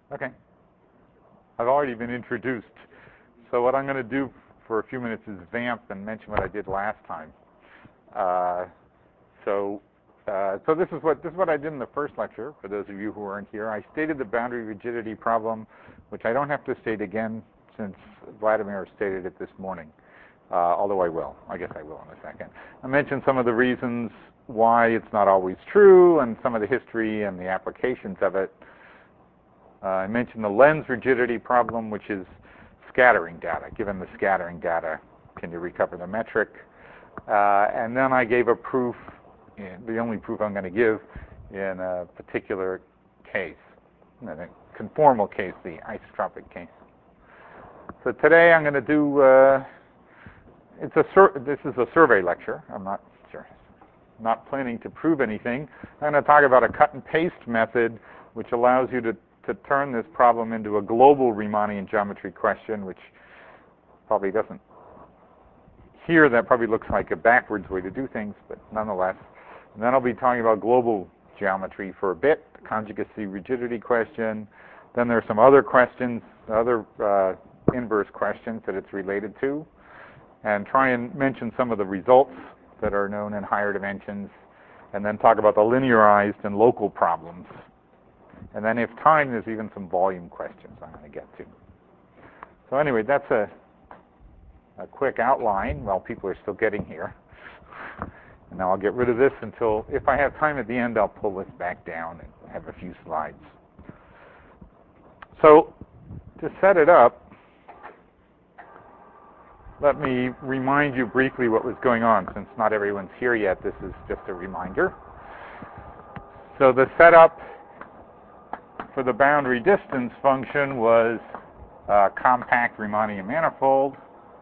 Okay. I've already been introduced. So what I'm going to do for a few minutes is vamp and mention what I did last time. So this is what I did in the first lecture. For those of you who weren't here, I stated the boundary rigidity problem, which I don't have to state again since Vladimir stated it this morning. Although I will. I guess I will in a second. I mentioned some of the reasons why it's not always true and some of the history and the applications of it. I mentioned the lens rigidity problem, which is scattering data. Given the scattering data, can you recover the metric? And then I gave a proof, the only proof I'm going to give in a particular case, a conformal case, the isotropic case. So today I'm going to do, this is a survey lecture. I'm not planning to prove anything. I'm going to talk about a cut and paste method which allows you to turn this problem into a global Riemannian geometry question, which probably doesn't, here that probably looks like a backwards way to do things, but nonetheless. And then I'll be talking about global geometry for a bit, the conjugacy rigidity question. Then there's some other questions, other inverse questions that it's related to, and try and mention some of the results that are known in higher dimensions, and then talk about the linearized and local problems. And then if time, there's even some volume questions I'm going to get to. So anyway, that's a quick outline while people are still getting here. And now I'll get rid of this until, if I have time at the end, I'll pull this back down and have a few slides. So to set it up, let me remind you briefly what was going on. Since not everyone's here yet, this is just a reminder. So the setup for the boundary distance function was a compact Riemannian manifold.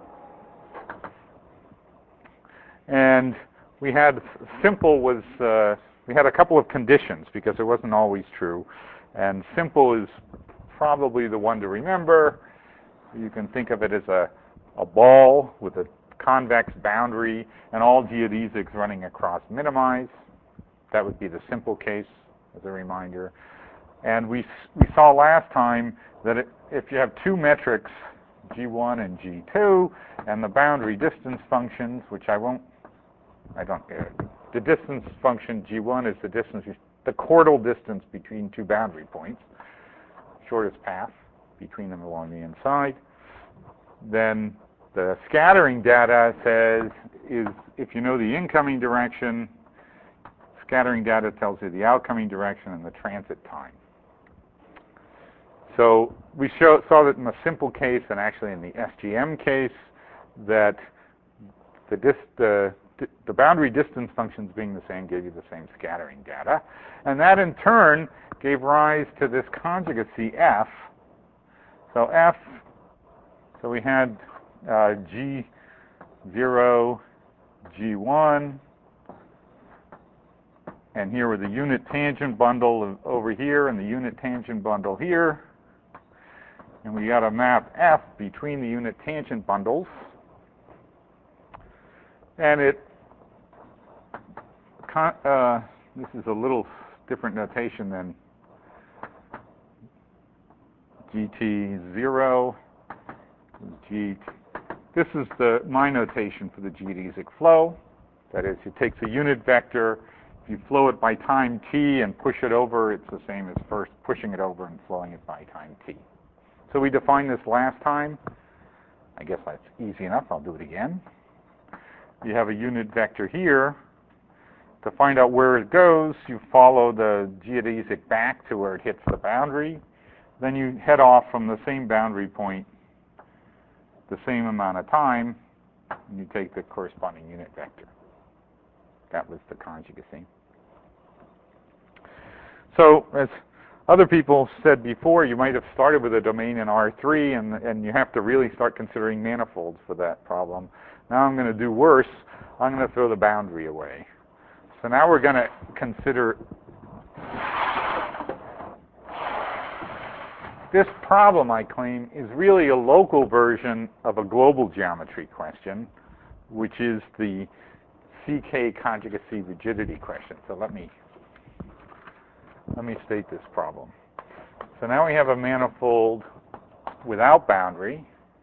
And we had simple was, we had a couple of conditions because it wasn't always true. And simple is probably the one to remember. You can think of it as a ball with a convex boundary and all geodesics running across minimize. That would be the simple case as a reminder. And we saw last time that if you have two metrics, G1 and G2, and the boundary distance functions, which the distance function G1 is the distance, the chordal distance between two boundary points, shortest path between them along the inside. Then the scattering data says if you know the incoming direction, scattering data tells you the outcoming direction and the transit time. So we saw that in the simple case and actually in the SGM case that the boundary distance functions being the same gave you the same scattering data. And that in turn gave rise to this conjugacy F. So F, so we had G0, G1, and here were the unit tangent bundle over here and the unit tangent bundle here. And we got a map F between the unit tangent bundles. And this is a little different notation than GT0. This is my notation for the geodesic flow. That is, it takes a unit vector. If you flow it by time t and push it over, it's the same as first pushing it over and flowing it by time t. So we defined this last time. I guess that's easy enough. I'll do it again. You have a unit vector here. To find out where it goes, you follow the geodesic back to where it hits the boundary. Then you head off from the same boundary point the same amount of time, and you take the corresponding unit vector. That was the conjugacy. So as other people said before, you might have started with a domain in R3, and you have to really start considering manifolds for that problem. Now I'm going to do worse. I'm going to throw the boundary away. So now we're going to consider this problem, I claim, is really a local version of a global geometry question, which is the CK conjugacy rigidity question. So let me state this problem. So now we have a manifold without boundary.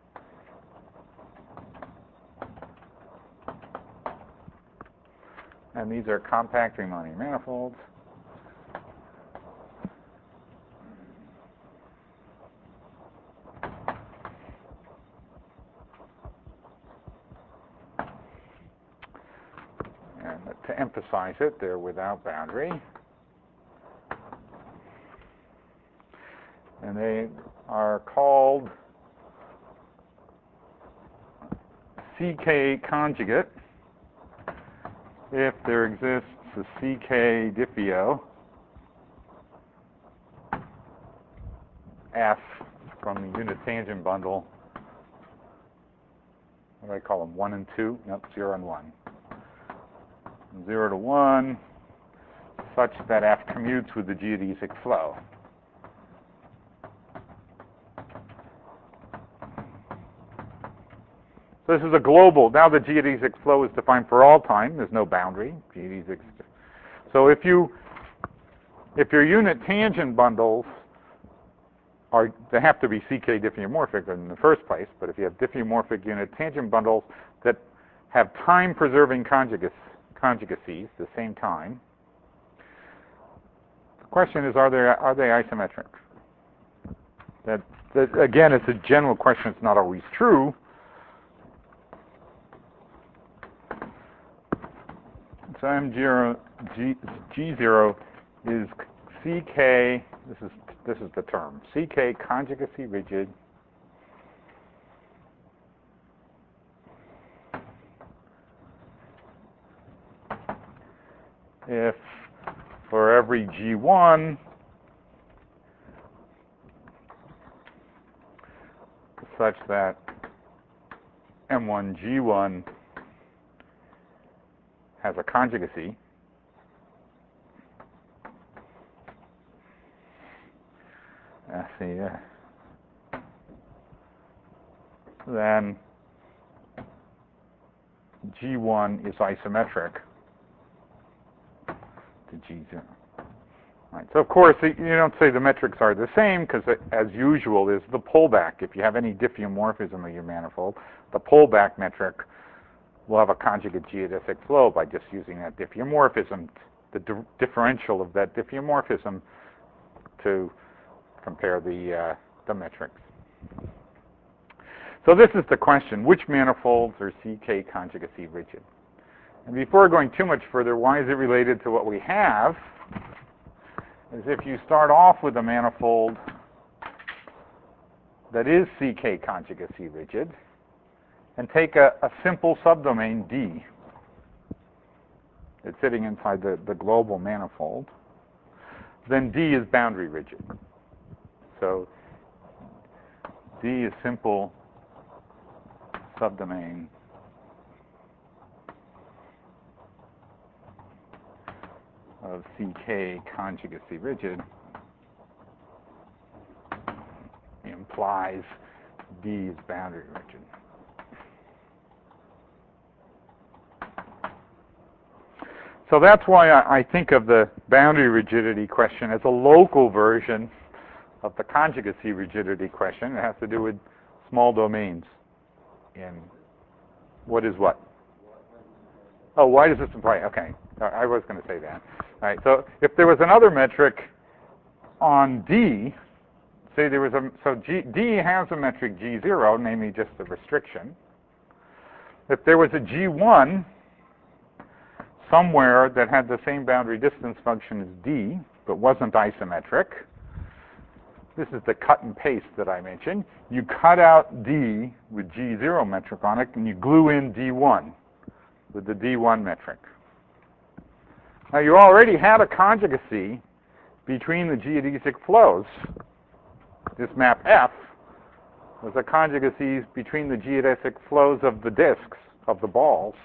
And these are compact Riemannian manifolds. And to emphasize it, they're without boundary. And they are called CK conjugate if there exists a CK diffeo F from the unit tangent bundle. What do I call them? 1 and 2? Nope, 0 and 1. 0 to 1, such that F commutes with the geodesic flow. So this is a global. Now the geodesic flow is defined for all time. There's no boundary. Geodesic. So if your unit tangent bundles they have to be CK diffeomorphic in the first place, but if you have diffeomorphic unit tangent bundles that have time-preserving conjugacies, the same time, the question is, are they isometric? That again, it's a general question. It's not always true. So M0 G0 is CK. This is the term CK conjugacy rigid if for every G1 such that M1 G1 has a conjugacy, then G1 is isometric to G0. Right. So of course, you don't say the metrics are the same because, as usual, is the pullback. If you have any diffeomorphism of your manifold, the pullback metric will have a conjugate geodesic flow by just using that diffeomorphism, the differential of that diffeomorphism, to compare the metrics. So this is the question: which manifolds are CK conjugacy rigid? And before going too much further, why is it related to what we have? Is if you start off with a manifold that is CK conjugacy rigid, and take a simple subdomain D. It's sitting inside the global manifold. Then D is boundary rigid. So D is simple subdomain of CK conjugacy rigid implies D is boundary rigid. So that's why I think of the boundary rigidity question as a local version of the conjugacy rigidity question. It has to do with small domains. And what is what? Oh, why does this apply? Okay, I was going to say that. All right, so if there was another metric on D, say there was D has a metric G0, namely just the restriction. If there was a G1 somewhere that had the same boundary distance function as D, but wasn't isometric, this is the cut and paste that I mentioned. You cut out D with G0 metric on it, and you glue in D1 with the D1 metric. Now, you already had a conjugacy between the geodesic flows. This map F was a conjugacy between the geodesic flows of the disks, of the balls.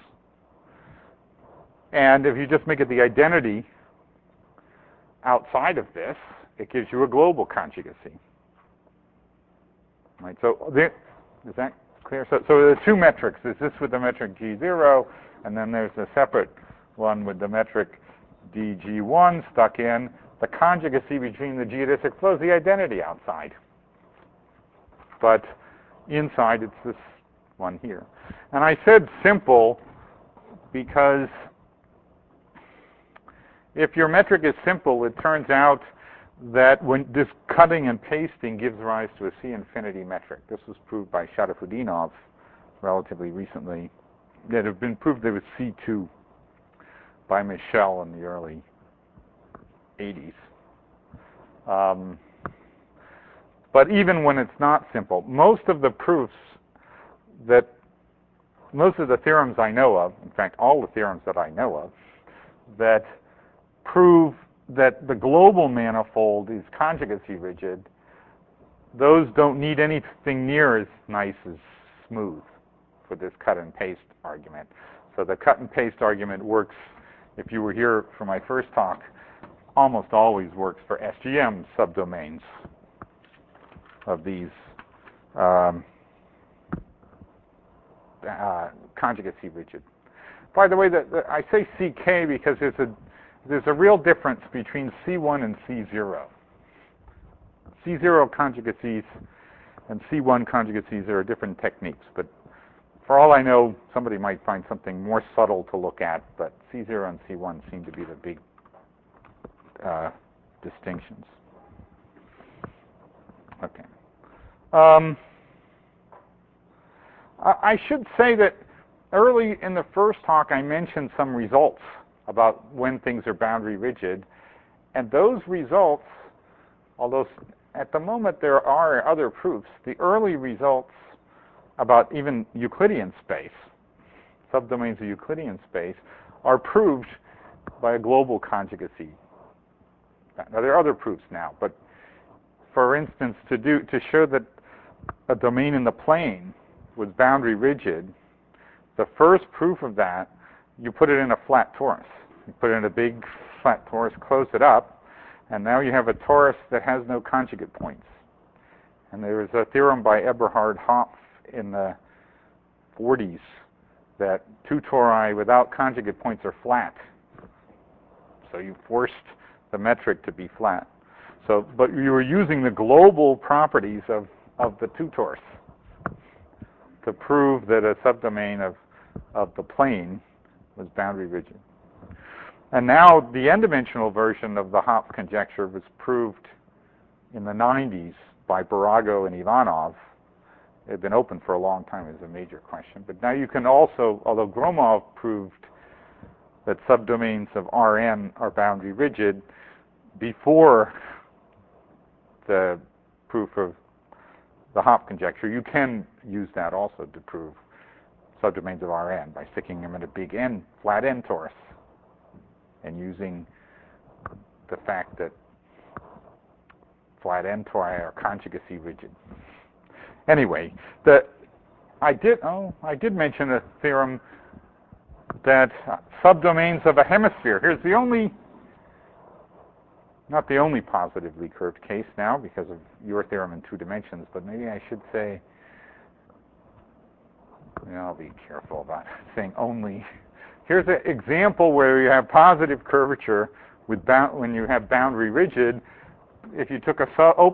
And if you just make it the identity outside of this, it gives you a global conjugacy. Right, so is that clear? So there are two metrics. There's this with the metric G0, and then there's a separate one with the metric DG1 stuck in the conjugacy between the geodesic flows, the identity outside. But inside, it's this one here. And I said simple because if your metric is simple, it turns out that when this cutting and pasting gives rise to a C infinity metric. This was proved by Sharafudinov relatively recently. It had been proved there was C2 by Michel in the early 80s. But even when it's not simple, most of the theorems I know of, in fact, all the theorems that I know of, that prove that the global manifold is conjugacy rigid, those don't need anything near as nice as smooth for this cut and paste argument. So the cut and paste argument works, if you were here for my first talk, almost always works for SGM subdomains of these conjugacy rigid. By the way, I say CK because there's a real difference between C1 and C0. C0 conjugacies and C1 conjugacies are different techniques, but for all I know, somebody might find something more subtle to look at, but C0 and C1 seem to be the big distinctions. Okay. I should say that early in the first talk, I mentioned some results about when things are boundary rigid, and those results, although at the moment there are other proofs, the early results about even Euclidean space, subdomains of Euclidean space, are proved by a global conjugacy. Now there are other proofs now, but for instance, to show that a domain in the plane was boundary rigid, the first proof of that, you put it in a flat torus. You put it in a big flat torus, close it up, and now you have a torus that has no conjugate points. And there was a theorem by Eberhard Hopf in the 40s that two tori without conjugate points are flat. So you forced the metric to be flat. So, but you were using the global properties of the two torus to prove that a subdomain of the plane was boundary rigid. And now the n-dimensional version of the Hopf conjecture was proved in the 90s by Barago and Ivanov. It had been open for a long time as a major question. But now you can also, although Gromov proved that subdomains of Rn are boundary rigid before the proof of the Hopf conjecture, you can use that also to prove subdomains of Rn by sticking them in a big N, flat N torus, and using the fact that flat N tori are conjugacy rigid. Anyway, I did mention a theorem that subdomains of a hemisphere. Here's the only, not the only positively curved case now because of your theorem in 2 dimensions, but maybe I should say, I'll be careful about saying only. Here's an example where you have positive curvature with when you have boundary rigid. If you took a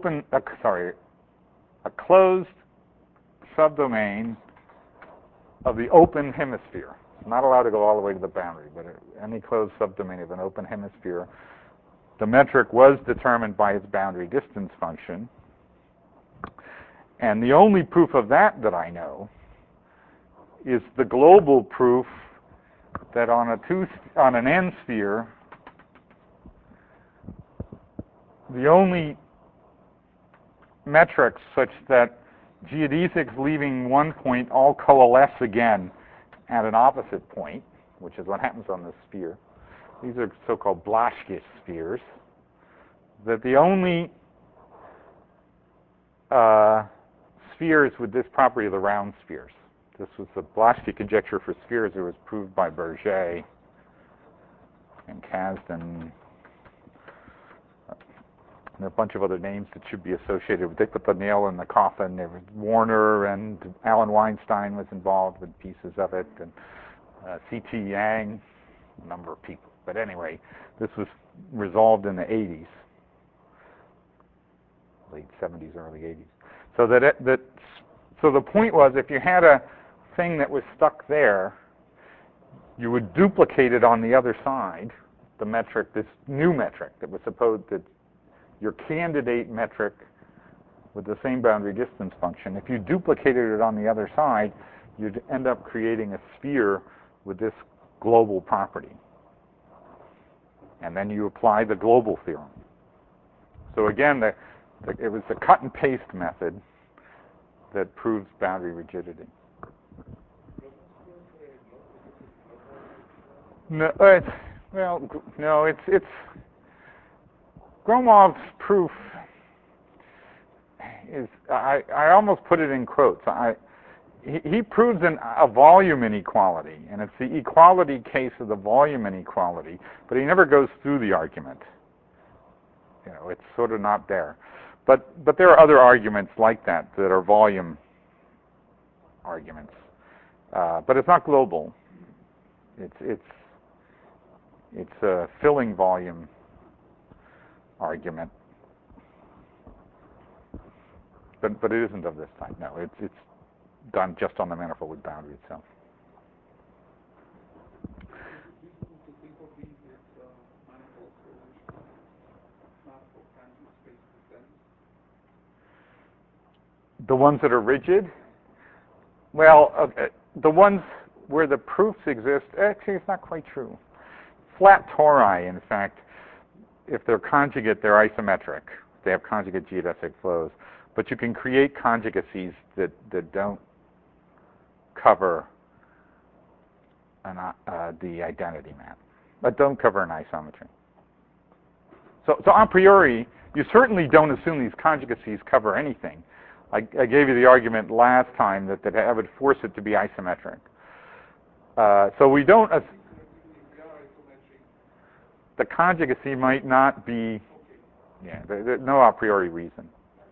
closed subdomain of the open hemisphere, it's not allowed to go all the way to the boundary, but any closed subdomain of an open hemisphere, the metric was determined by its boundary distance function. And the only proof of that I know is the global proof that on an N sphere, the only metrics such that geodesics leaving one point all coalesce again at an opposite point, which is what happens on this sphere. These are so-called Blaschke spheres. That the only spheres with this property are the round spheres. This was the Blaschke conjecture for spheres. It was proved by Berger and Kasdan. And a bunch of other names that should be associated with it. They put the nail in the coffin. There was Warner and Alan Weinstein was involved with pieces of it, and C.T. Yang, a number of people. But anyway, this was resolved in the 80s. late 70s, early 80s. So so the point was, if you had a thing that was stuck there, you would duplicate it on the other side, the metric, this new metric that was supposed that your candidate metric with the same boundary distance function. If you duplicated it on the other side, you'd end up creating a sphere with this global property. And then you apply the global theorem. So again, it was the cut and paste method that proves boundary rigidity. No, it's Gromov's proof is, I almost put it in quotes. He proves a volume inequality, and it's the equality case of the volume inequality, but he never goes through the argument. It's sort of not there. But there are other arguments like that are volume arguments. But it's not global. It's a filling volume argument. But it isn't of this type. No, it's done just on the manifold boundary itself. The ones that are rigid? Well, the ones where the proofs exist, actually it's not quite true. Flat tori, in fact, if they're conjugate, they're isometric. They have conjugate geodesic flows. But you can create conjugacies that don't cover the identity map, but don't cover an isometry. So a priori, you certainly don't assume these conjugacies cover anything. I gave you the argument last time that I would force it to be isometric. So we don't. The conjugacy might not be. Yeah, there's no a priori reason.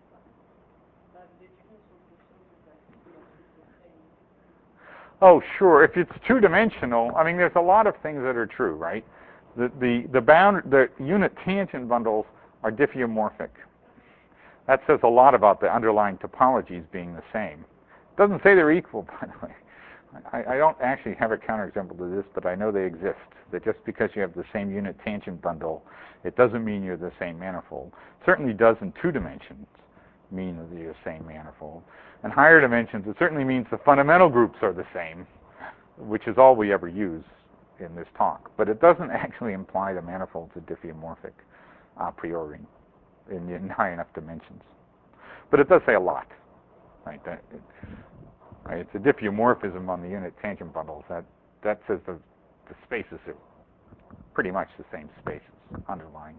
Oh, sure. If it's two-dimensional, I mean, there's a lot of things that are true, right? The unit tangent bundles are diffeomorphic. That says a lot about the underlying topologies being the same. It doesn't say they're equal, by the way. I don't actually have a counterexample to this, but I know they exist. That just because you have the same unit tangent bundle, it doesn't mean you're the same manifold. It certainly does in 2 dimensions mean that you're the same manifold. In higher dimensions, it certainly means the fundamental groups are the same, which is all we ever use in this talk. But it doesn't actually imply the manifolds are diffeomorphic a priori in high enough dimensions. But it does say a lot, right? It's a diffeomorphism on the unit tangent bundles. That says the spaces are pretty much the same spaces underlying.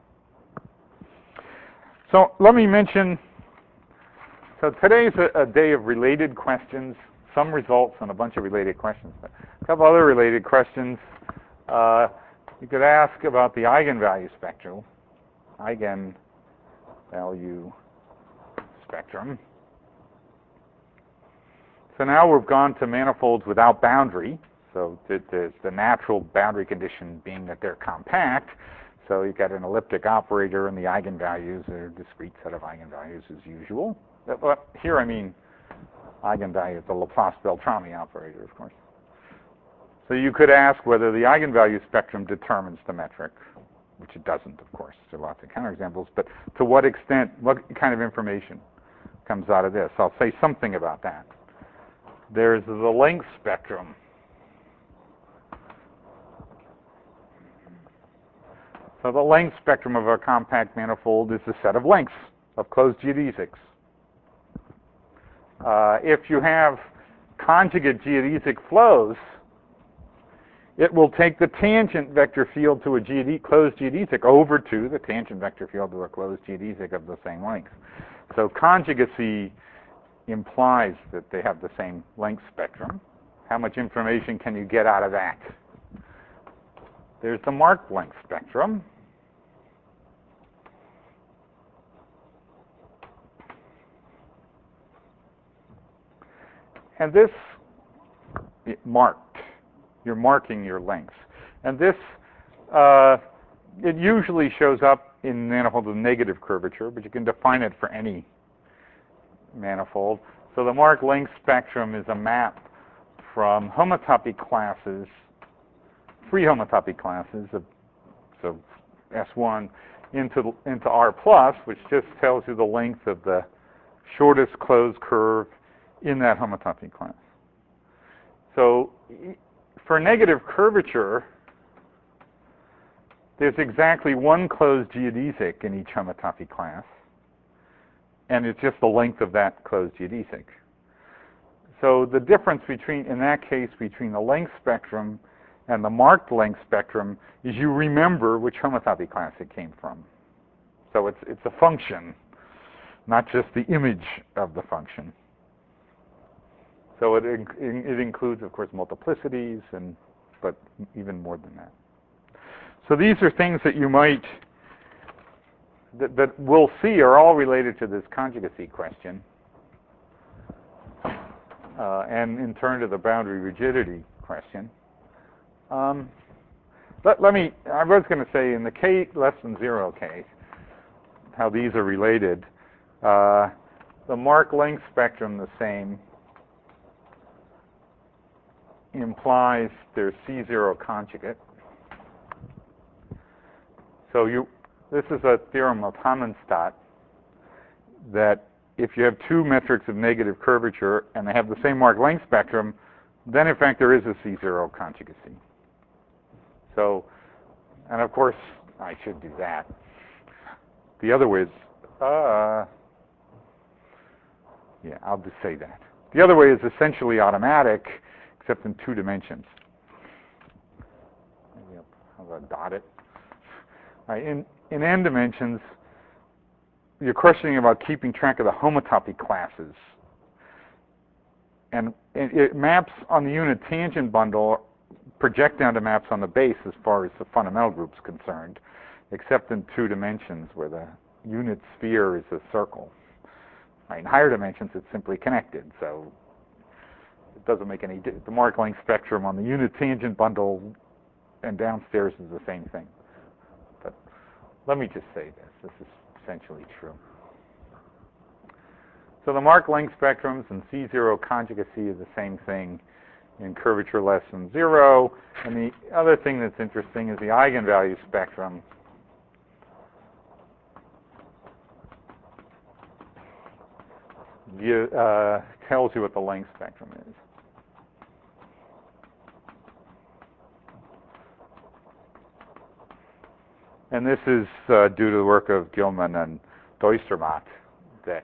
So let me mention, so today's a day of related questions, some results and a bunch of related questions. A couple other related questions. You could ask about the eigenvalue spectrum, eigenvalue spectrum. So now we've gone to manifolds without boundary. So there's the natural boundary condition being that they're compact. So you've got an elliptic operator, and the eigenvalues are a discrete set of eigenvalues as usual. But here I mean eigenvalue is the Laplace-Beltrami operator, of course. So you could ask whether the eigenvalue spectrum determines the metric, which it doesn't, of course. There are lots of counterexamples. But to what extent, what kind of information comes out of this? I'll say something about that. There's the length spectrum. So the length spectrum of a compact manifold is the set of lengths of closed geodesics. If you have conjugate geodesic flows, it will take the tangent vector field to a closed geodesic over to the tangent vector field to a closed geodesic of the same length. So conjugacy implies that they have the same length spectrum. How much information can you get out of that? There's the marked length spectrum. And this marked. You're marking your lengths. And this, it usually shows up in manifolds with negative curvature, but you can define it for any manifold. So the Mark length spectrum is a map from homotopy classes, free homotopy classes, so S1, into R plus, which just tells you the length of the shortest closed curve in that homotopy class. So for negative curvature, there's exactly one closed geodesic in each homotopy class, and it's just the length of that closed geodesic. So the difference between, in that case, between the length spectrum and the marked length spectrum is you remember which homotopy class it came from. So it's a function, not just the image of the function. So it includes, of course, multiplicities, but even more than that. So these are things that you might, that we'll see are all related to this conjugacy question, and in turn to the boundary rigidity question. Let me, I was going to say in the k less than 0 case, how these are related. The Mark length spectrum, the same, implies there's C0 conjugate. So this is a theorem of Hamanstadt that if you have two metrics of negative curvature and they have the same Mark length spectrum, then in fact there is a C0 conjugacy. So, and of course I should do that. The other way is, yeah, I'll just say that. The other way is essentially automatic, except in 2 dimensions. Maybe I'll dot it. In n dimensions, you're questioning about keeping track of the homotopy classes. And it maps on the unit tangent bundle, project down to maps on the base as far as the fundamental group's concerned, except in 2 dimensions where the unit sphere is a circle. In higher dimensions, it's simply connected, so it doesn't make any difference. The Mark length spectrum on the unit tangent bundle and downstairs is the same thing. But let me just say this. This is essentially true. So the Mark length spectrums and C0 conjugacy is the same thing in curvature less than 0. And the other thing that's interesting is the eigenvalue spectrum. Tells you what the length spectrum is. And this is due to the work of Gilman and Duistermaat, that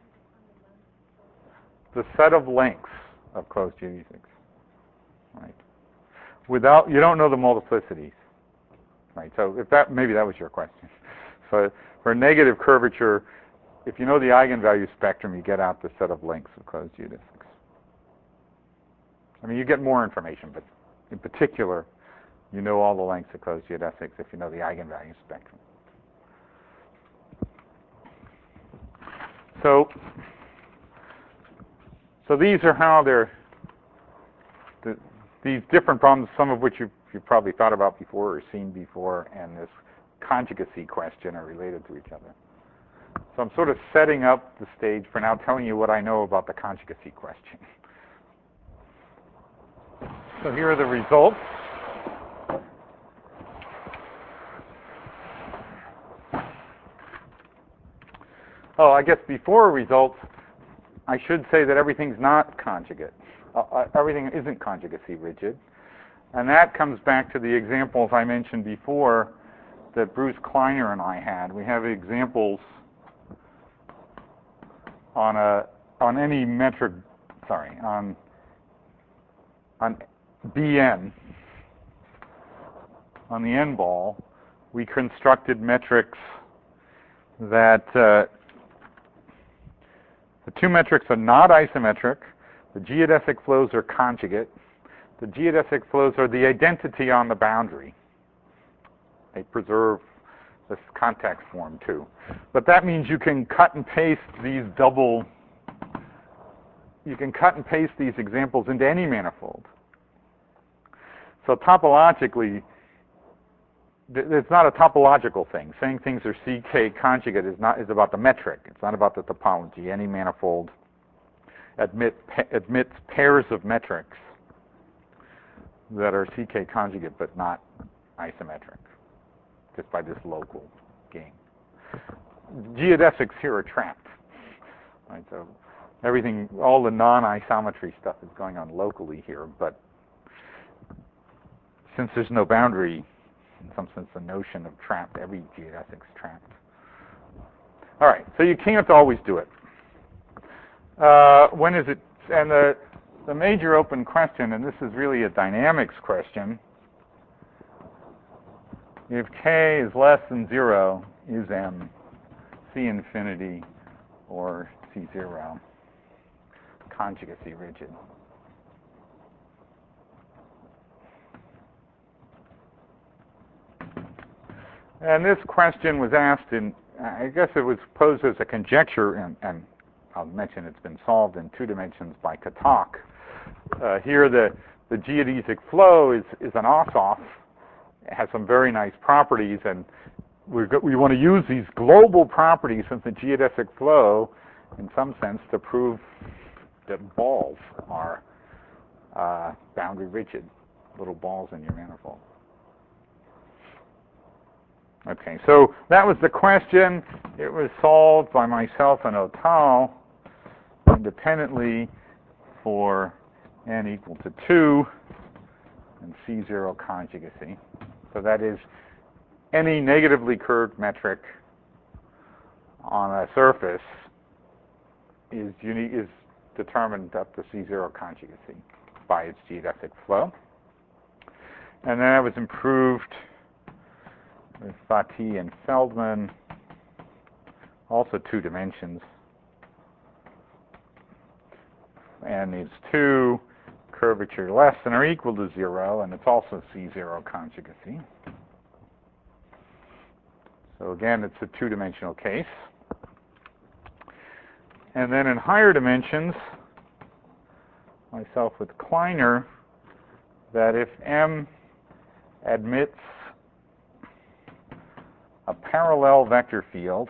the set of lengths of closed geodesics, right? Without, you don't know the multiplicities, right? So if that, maybe that was your question. So for negative curvature, if you know the eigenvalue spectrum, you get out the set of lengths of closed geodesics. I mean, you get more information, but in particular, you know all the lengths of closed geodesics if you know the eigenvalue spectrum. So these are how these different problems, some of which you've probably thought about before or seen before, and this conjugacy question are related to each other. So I'm sort of setting up the stage for now telling you what I know about the conjugacy question. So here are the results. Oh, I guess before results, I should say that everything's not conjugate. Everything isn't conjugacy rigid. And that comes back to the examples I mentioned before that Bruce Kleiner and I had. We have examples on any metric, on Bn, on the n ball, we constructed metrics that the two metrics are not isometric. The geodesic flows are conjugate. The geodesic flows are the identity on the boundary. They preserve this contact form too. But that means you can cut and paste these examples into any manifold. So topologically, it's not a topological thing. Saying things are CK conjugate is about the metric. It's not about the topology. Any manifold admits pairs of metrics that are CK conjugate but not isometric, just by this local gain. Geodesics here are trapped. Right, so everything, all the non-isometry stuff is going on locally here, but since there's no boundary, in some sense the notion of trapped, every geodesic's trapped. All right, so you can't always do it. When is it, and the major open question, and this is really a dynamics question, if k is less than 0, is M C infinity or C0 conjugacy rigid? And this question was asked in, I guess it was posed as a conjecture, and I'll mention it's been solved in 2 dimensions by Katok. Here the geodesic flow is an off-off. It has some very nice properties, and we want to use these global properties of the geodesic flow, in some sense, to prove that balls are boundary rigid, little balls in your manifold. Okay, so that was the question. It was solved by myself and Otal independently for n equal to 2 and C0 conjugacy. So that is any negatively curved metric on a surface is determined up to C0 conjugacy by its geodesic flow. And then it was improved with Fatih and Feldman, also 2 dimensions. And it's 2, curvature less than or equal to 0, and it's also C0 conjugacy. So again, it's a 2-dimensional case. And then in higher dimensions, myself with Kleiner, that if M admits a parallel vector field,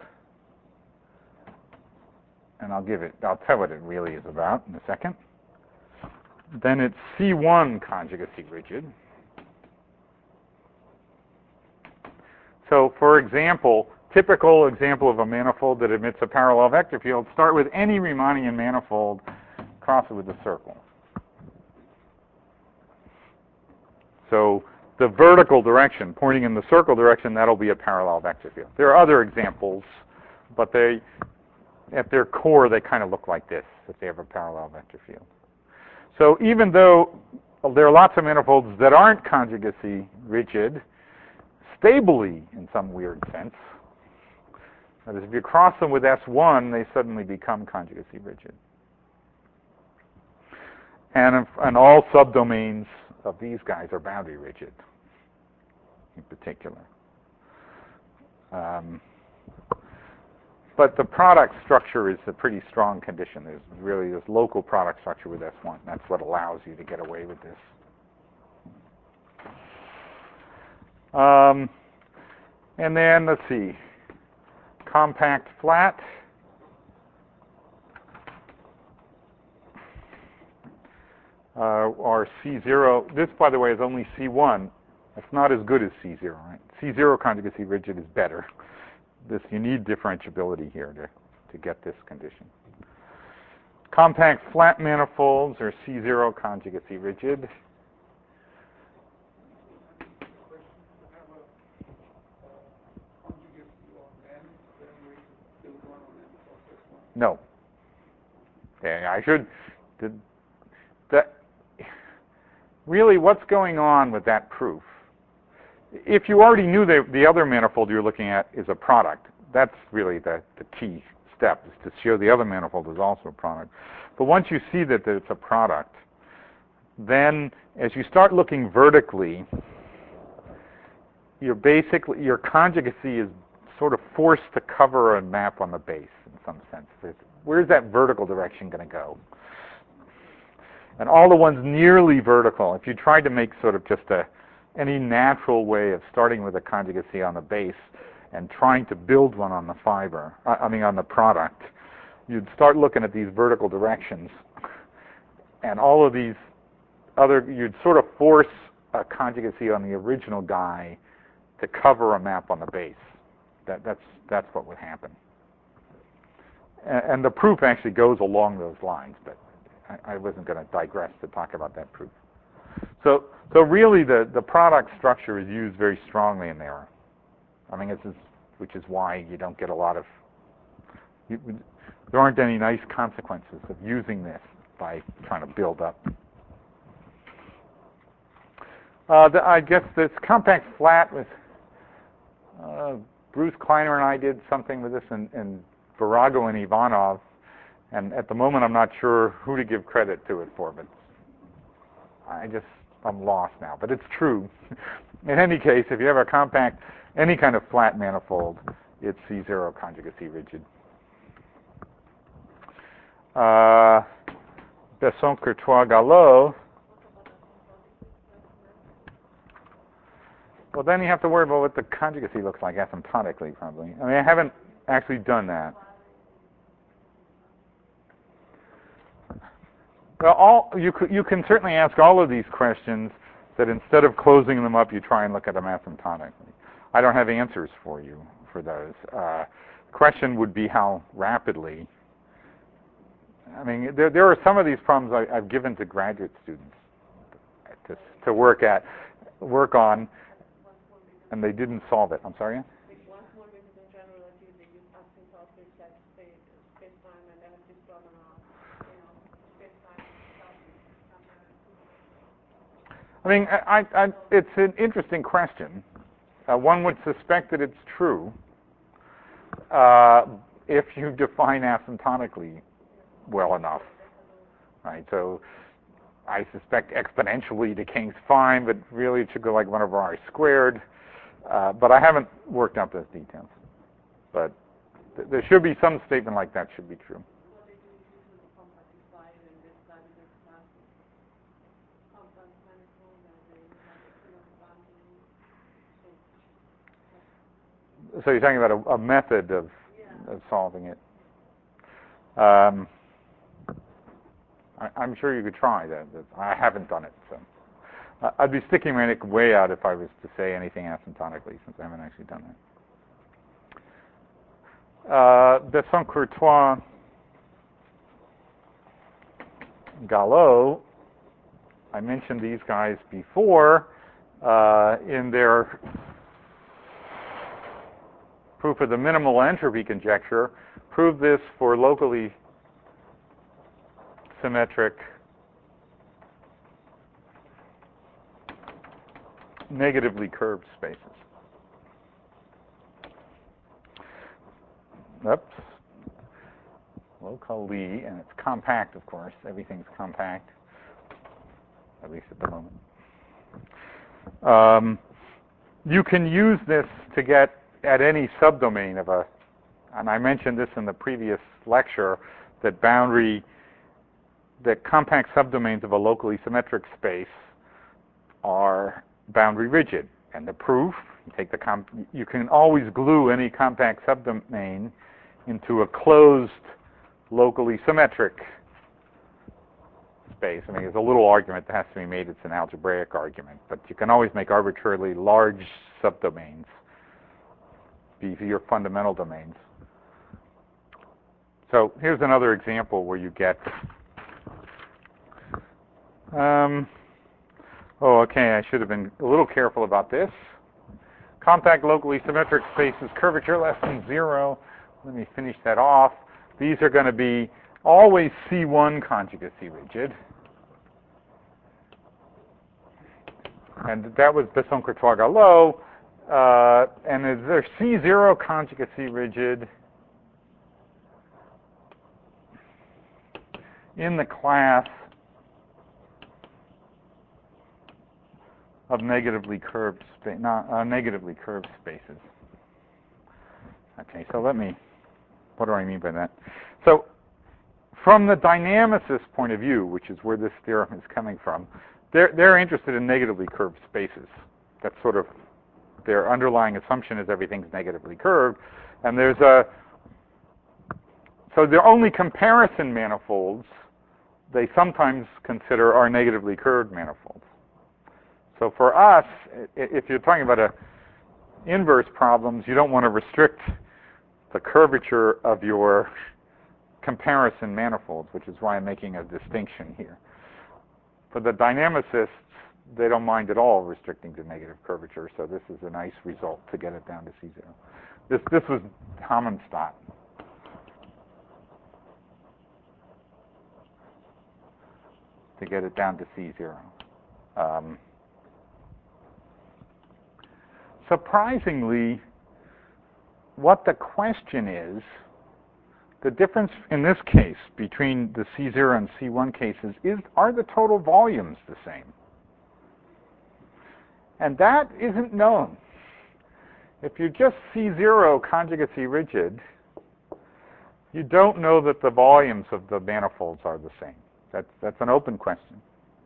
and I'll tell what it really is about in a second, then it's C1 conjugacy rigid. So for example, typical example of a manifold that admits a parallel vector field, start with any Riemannian manifold, cross it with a circle. So the vertical direction, pointing in the circle direction, that'll be a parallel vector field. There are other examples, but they, at their core, they kind of look like this, if they have a parallel vector field. So even though there are lots of manifolds that aren't conjugacy rigid, stably in some weird sense, that is, if you cross them with S1, they suddenly become conjugacy rigid. And all subdomains of these guys are boundary rigid, in particular. But the product structure is a pretty strong condition. There's really this local product structure with S1. That's what allows you to get away with this. And then, let's see, compact flat. Or C0. This, by the way, is only C1. It's not as good as C0, right? C0 conjugacy rigid is better. You need differentiability here to get this condition. Compact flat manifolds are C0 conjugacy rigid. No. Okay, I should. Really, what's going on with that proof? If you already knew the other manifold you're looking at is a product, that's really the key step, is to show the other manifold is also a product. But once you see that it's a product, then as you start looking vertically, your conjugacy is sort of forced to cover a map on the base in some sense. Where's that vertical direction going to go? And all the ones nearly vertical, if you tried to make sort of just any natural way of starting with a conjugacy on the base and trying to build one on the fiber, on the product, you'd start looking at these vertical directions, and all of these other, you'd sort of force a conjugacy on the original guy to cover a map on the base. That's what would happen. And the proof actually goes along those lines, but I wasn't going to digress to talk about that proof. So really the product structure is used very strongly in there. I mean, which is why you don't get a lot of, there aren't any nice consequences of using this by trying to build up. I guess this compact flat was, Bruce Kleiner and I did something with this, and Virago and Ivanov, and at the moment I'm not sure who to give credit to it for, but I'm lost now. But it's true. In any case, if you have a compact, any kind of flat manifold, it's C0 conjugacy rigid. Besson-Courtois-Gallot. Well, then you have to worry about what the conjugacy looks like asymptotically, probably. I mean, I haven't actually done that. Well, you can certainly ask all of these questions that instead of closing them up, you try and look at them asymptotically. I don't have answers for you for those. The question would be how rapidly. I mean, there are some of these problems I've given to graduate students to work on, and they didn't solve it. I'm sorry? One small reason in general that they use asymptotic like space-time and energy storm and space-time. I mean, it's an interesting question. One would suspect that it's true if you define asymptotically well enough, right? So I suspect exponentially decaying's fine, but really it should go like 1 over r squared. But I haven't worked out those details. But there should be some statement like that should be true. So you're talking about a method of solving it. I'm sure you could try that. I haven't done it, so I'd be sticking my neck way out if I was to say anything asymptotically, since I haven't actually done that. Besson-Courtois Gallot, I mentioned these guys before in their proof of the minimal entropy conjecture. Prove this for locally symmetric negatively curved spaces. Oops. Locally, and it's compact, of course. Everything's compact, at least at the moment. You can use this to get at any subdomain of a, and I mentioned this in the previous lecture, that compact subdomains of a locally symmetric space are boundary rigid. And the proof, you can always glue any compact subdomain into a closed locally symmetric space. I mean, there's a little argument that has to be made. It's an algebraic argument. But you can always make arbitrarily large subdomains be your fundamental domains. So here's another example where you get okay, I should have been a little careful about this. Compact locally symmetric spaces, curvature less than 0. Let me finish that off. These are going to be always C1 conjugacy rigid. And that was Besson-Courtois-Gallot. And they're C0 conjugacy rigid in the class of negatively curved spaces. Okay, so what do I mean by that? So from the dynamicist point of view, which is where this theorem is coming from, they're interested in negatively curved spaces. That's sort of their underlying assumption is everything's negatively curved. And there's So the only comparison manifolds they sometimes consider are negatively curved manifolds. So for us, if you're talking about inverse problems, you don't want to restrict the curvature of your comparison manifolds, which is why I'm making a distinction here. For the dynamicists, they don't mind at all restricting to negative curvature, so this is a nice result to get it down to C0. This was Hamenstadt. To get it down to C0. Surprisingly, what the question is, the difference in this case between the C0 and C1 cases are the total volumes the same? And that isn't known. If you just C0 conjugate C rigid, you don't know that the volumes of the manifolds are the same. That's an open question.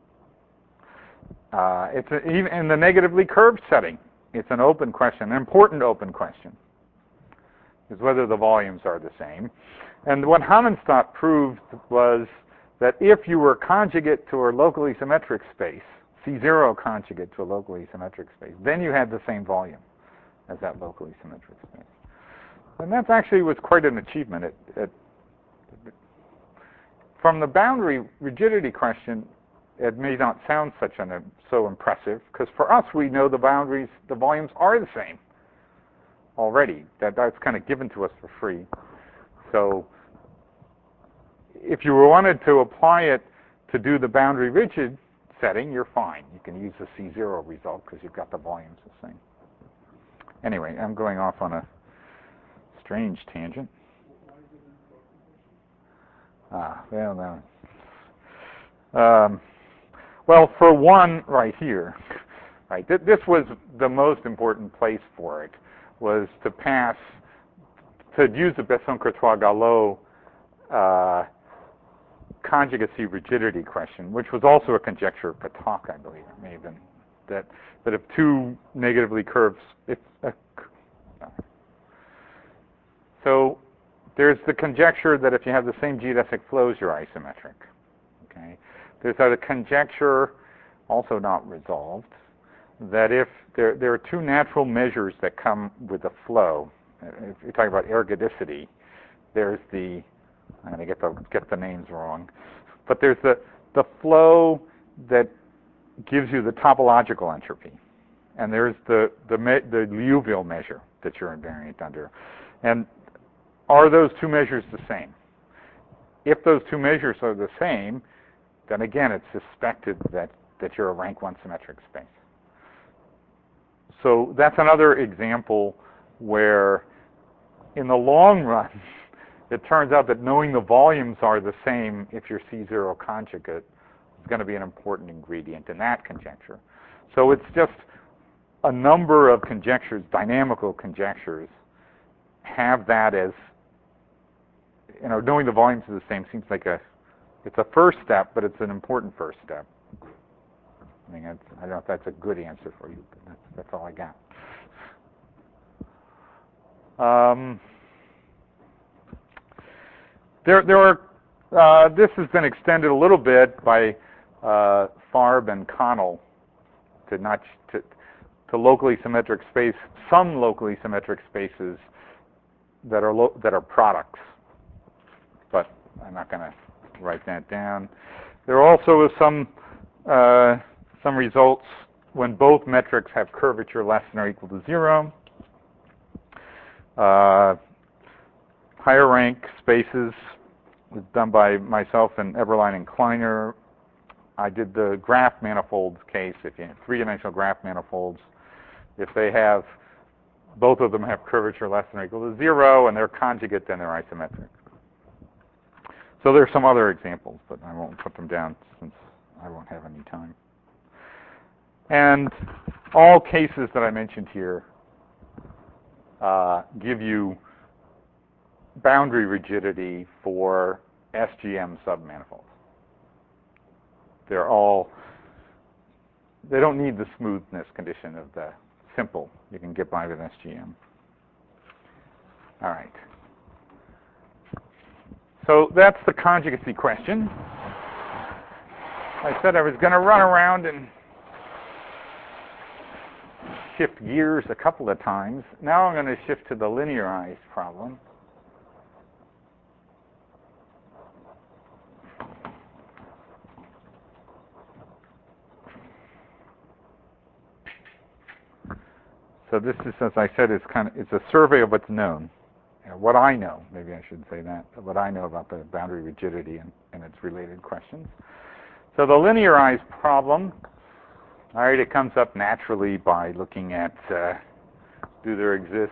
Even in the negatively curved setting, it's an open question, an important open question, is whether the volumes are the same. And what Hamenstadt proved was that if you were conjugate to a locally symmetric space, C0 conjugate to a locally symmetric space, then you had the same volume as that locally symmetric space. And that actually was quite an achievement. From the boundary rigidity question, it may not sound so impressive, because for us, we know the volumes are the same already. That's kind of given to us for free. So if you wanted to apply it to do the boundary rigid setting, you're fine. You can use the C0 result because you've got the volumes the same. Anyway, I'm going off on a strange tangent. Well, for one, right here, right. This was the most important place for it, was to use the Besson-Courtois-Gallot conjugacy rigidity question, which was also a conjecture of Patak, I believe, it may have been, that if two negatively curved, so there's the conjecture that if you have the same geodesic flows, you're isometric. Okay. There's a conjecture, also not resolved, that if there are two natural measures that come with the flow. If you're talking about ergodicity, there's I'm going to get the names wrong, but there's the flow that gives you the topological entropy, and there's the Liouville measure that you're invariant under. And are those two measures the same? If those two measures are the same, then again, it's suspected that you're a rank 1 symmetric space. So that's another example where, in the long run, it turns out that knowing the volumes are the same if you're C0 conjugate is going to be an important ingredient in that conjecture. So it's just a number of conjectures, dynamical conjectures, have that as, knowing the volumes are the same seems like it's a first step, but it's an important first step. I don't know if that's a good answer for you, but that's all I got. This has been extended a little bit by Farb and Connell to locally symmetric space, some locally symmetric spaces that are products. But I'm not going to write that down. There also is some results when both metrics have curvature less than or equal to 0. Higher rank spaces was done by myself and Eberlein and Kleiner. I did the graph manifolds case. If you have three-dimensional graph manifolds, if they have, both of them have curvature less than or equal to 0, and they're conjugate, then they're isometric. So there's some other examples, but I won't put them down since I won't have any time. And all cases that I mentioned here give you boundary rigidity for SGM submanifolds. They don't need the smoothness condition of the simple. You can get by with SGM. All right. So that's the conjugacy question. I said I was going to run around and shift gears a couple of times. Now I'm going to shift to the linearized problem. So this is, as I said, it's a survey of what's known. What I know, maybe I should say that, what I know about the boundary rigidity and its related questions. So the linearized problem, all right, it comes up naturally by looking at do there exist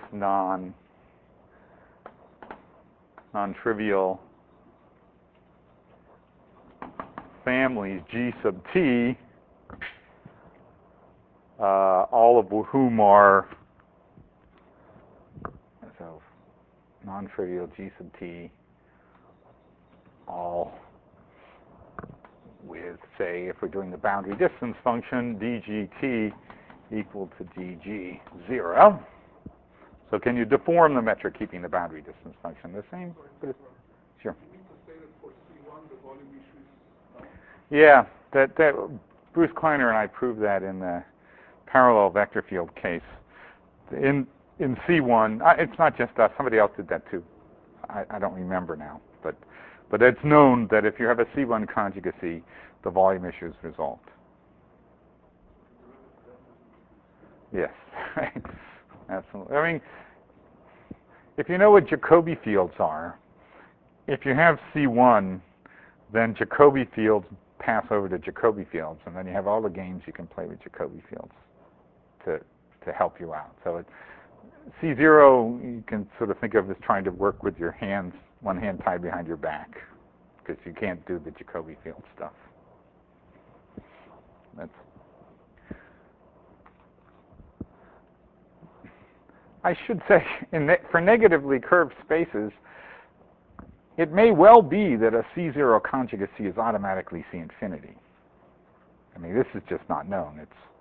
non-trivial families G sub t, all of whom are non-trivial G sub t, all with, say, if we're doing the boundary distance function, dgt equal to dg0. So can you deform the metric keeping the boundary distance function the same? Sure. You mean to say that for C1 the volume issue is Yeah, that Bruce Kleiner and I proved that in the parallel vector field case. In C1, it's not just us. Somebody else did that too. I don't remember now, but it's known that if you have a C1 conjugacy, the volume issue is resolved. Yes, right. Absolutely. I mean, if you know what Jacobi fields are, if you have C1, then Jacobi fields pass over to Jacobi fields, and then you have all the games you can play with Jacobi fields to help you out. So C0 you can sort of think of as trying to work with your hands, one hand tied behind your back, because you can't do the Jacobi field stuff. I should say, for negatively curved spaces, it may well be that a C0 conjugacy is automatically C infinity. I mean, this is just not known.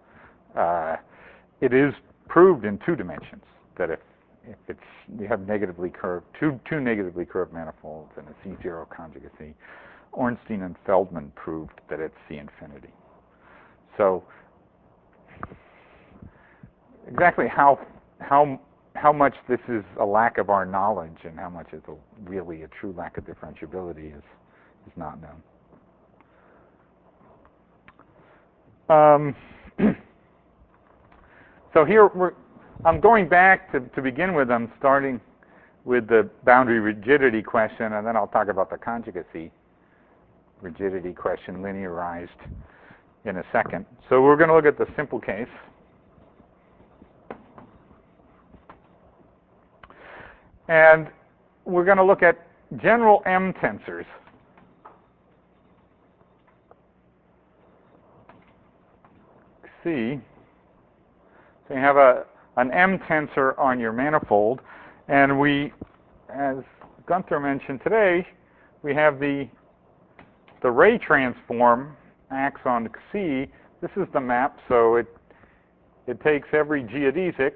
It is proved in 2 dimensions that if you have negatively curved two negatively curved manifolds and a C0 conjugacy, Ornstein and Feldman proved that it's C infinity. So exactly how much this is a lack of our knowledge and how much is really a true lack of differentiability is not known. So here I'm going back to begin with. I'm starting with the boundary rigidity question, and then I'll talk about the conjugacy rigidity question linearized in a second. So we're going to look at the simple case. And we're going to look at general M tensors. C. So you have an M tensor on your manifold, and we, as Gunther mentioned today, we have the ray transform acts on C. This is the map, so it takes every geodesic,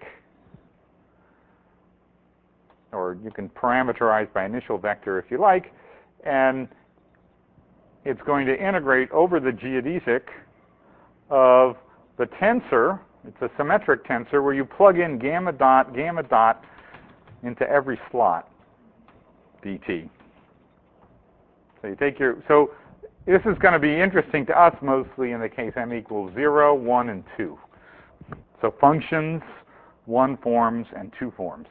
or you can parameterize by initial vector if you like, and it's going to integrate over the geodesic of the tensor. It's a symmetric tensor where you plug in gamma dot into every slot dt. So you take so this is going to be interesting to us mostly in the case m equals 0, 1, and 2. So functions, 1 forms, and 2 forms.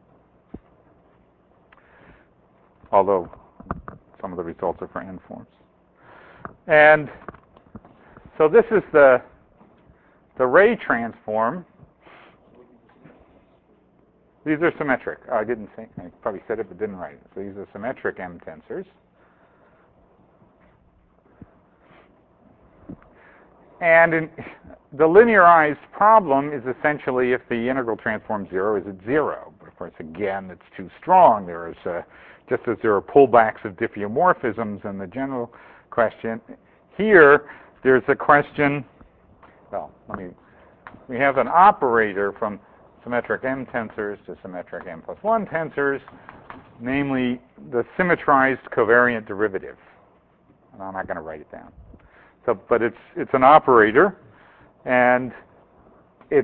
Although some of the results are for n forms. And so this is the ray transform. These are symmetric. I didn't say, I probably said it but didn't write it. So these are symmetric M tensors. And the linearized problem is essentially if the integral transform 0 is at 0. But of course, again, it's too strong. There is just as there are pullbacks of diffeomorphisms in the general question, here there's a question. Well, we have an operator from symmetric M tensors to symmetric M plus 1 tensors. namely the symmetrized covariant derivative. And I'm not going to write it down. So, but it's an operator, and it's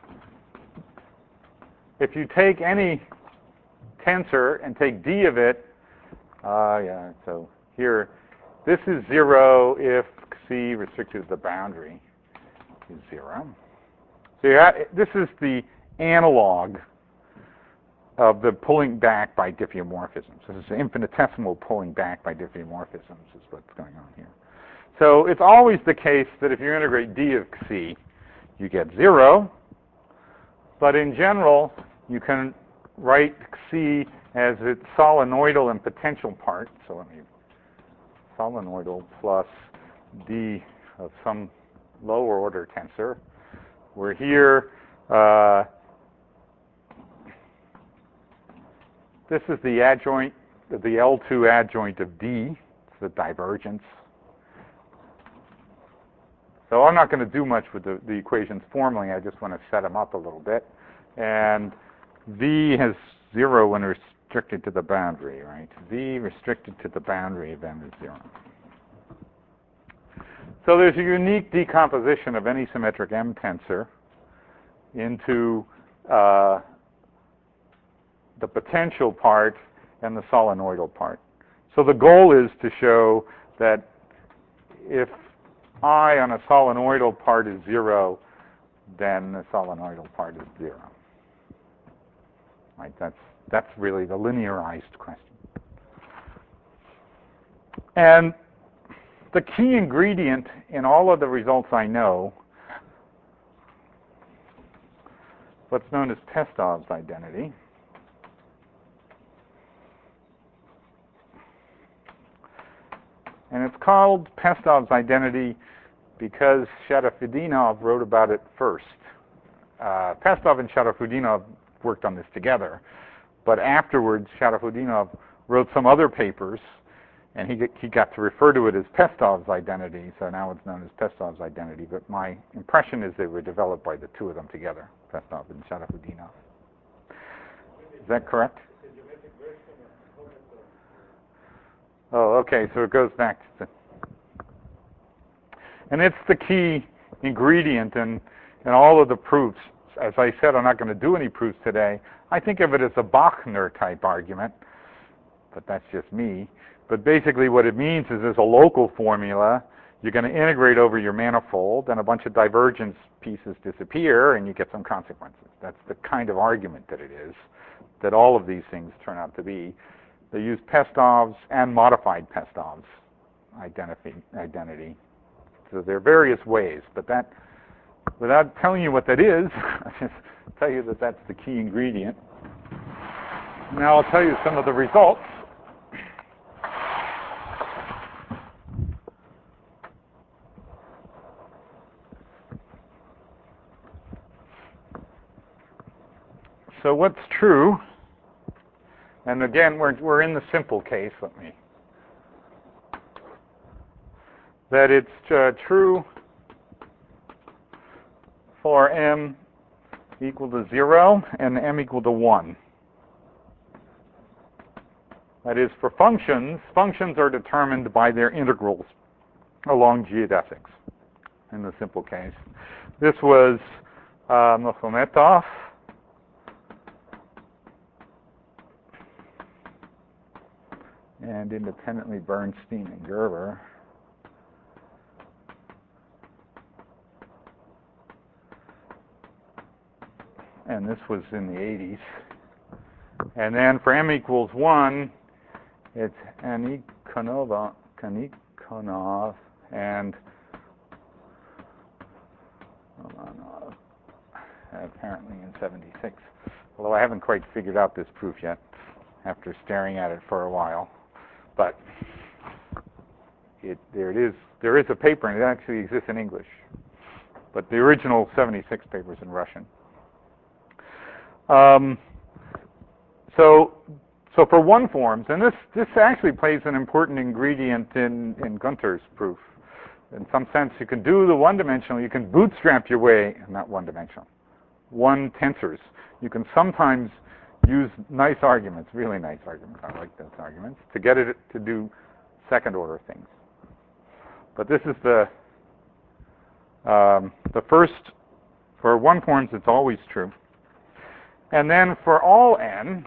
if you take any tensor and take d of it, so here, this is 0 if C restricted to the boundary is 0. So this is the analog of the pulling back by diffeomorphisms. This is infinitesimal pulling back by diffeomorphisms is what's going on here. So it's always the case that if you integrate d of C, you get 0. But in general, you can write C as its solenoidal and potential part. So let me solenoidal plus d of some lower order tensor. Where here, this is the adjoint, the L2 adjoint of D. It's the divergence. So I'm not going to do much with the equations formally. I just want to set them up a little bit. And V has 0 when restricted to the boundary, right? V restricted to the boundary of M is 0. So there's a unique decomposition of any symmetric M tensor into the potential part and the solenoidal part. So the goal is to show that if I on a solenoidal part is 0, then the solenoidal part is 0. Right? That's really the linearized question. And the key ingredient in all of the results I know, what's known as Pestov's identity. And it's called Pestov's identity because Shatafudinov wrote about it first. Pestov and Shatafudinov worked on this together, but afterwards Shatafudinov wrote some other papers, and he got to refer to it as Pestov's identity, so now it's known as Pestov's identity, but my impression is they were developed by the two of them together, Pestov and Shatafudinov. Is that correct? Oh, okay, so it goes back to and it's the key ingredient in all of the proofs. As I said, I'm not going to do any proofs today. I think of it as a Bachner type argument, but that's just me. But basically what it means is there's a local formula. You're going to integrate over your manifold, and a bunch of divergence pieces disappear, and you get some consequences. That's the kind of argument that it is, that all of these things turn out to be. They use Pestov's and modified Pestov's identity. So there are various ways, but that, without telling you what that is, I'll just tell you that that's the key ingredient. Now I'll tell you some of the results. So what's true? And again, we're in the simple case. That it's true for m equal to 0 and m equal to 1. That is, for functions, functions are determined by their integrals along geodesics in the simple case. This was Mohometov. And independently Bernstein and Gerber. And this was in the 80s. And then for m equals 1, it's Anikonov and apparently in 76. Although I haven't quite figured out this proof yet after staring at it for a while. But there it is. There is a paper, and it actually exists in English. But the original 76 paper is in Russian. So for one forms, and this actually plays an important ingredient in Gunter's proof. In some sense, you can do the one-dimensional. You can bootstrap your way, not one-dimensional, one tensors. You can sometimes use nice arguments, really nice arguments. I like those arguments to get it to do second order things. But this is the first, for one forms it's always true. And then for all n,